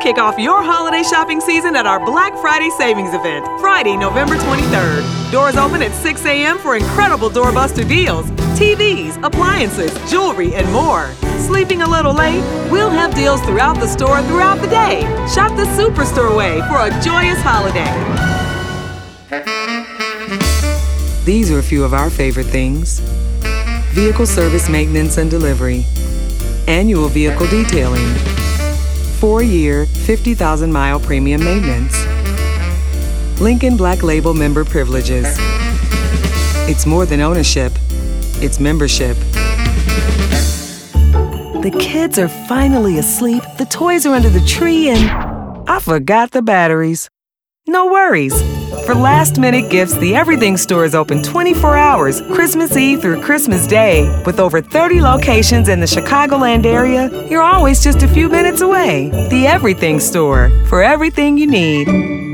Kick off your holiday shopping season at our Black Friday Savings event, Friday, November 23rd. Doors open at 6 a.m. for incredible doorbuster deals. TVs, appliances, jewelry, and more. Sleeping a little late? We'll have deals throughout the store throughout the day. Shop the Superstore way for a joyous holiday. These are a few of our favorite things. Vehicle service maintenance and delivery. Annual vehicle detailing. 4-year, 50,000-mile premium maintenance. Lincoln Black Label member privileges. It's more than ownership. It's membership. The kids are finally asleep, the toys are under the tree, and I forgot the batteries. No worries. For last-minute gifts, the Everything Store is open 24 hours, Christmas Eve through Christmas Day. With over 30 locations in the Chicagoland area, you're always just a few minutes away. The Everything Store, for everything you need.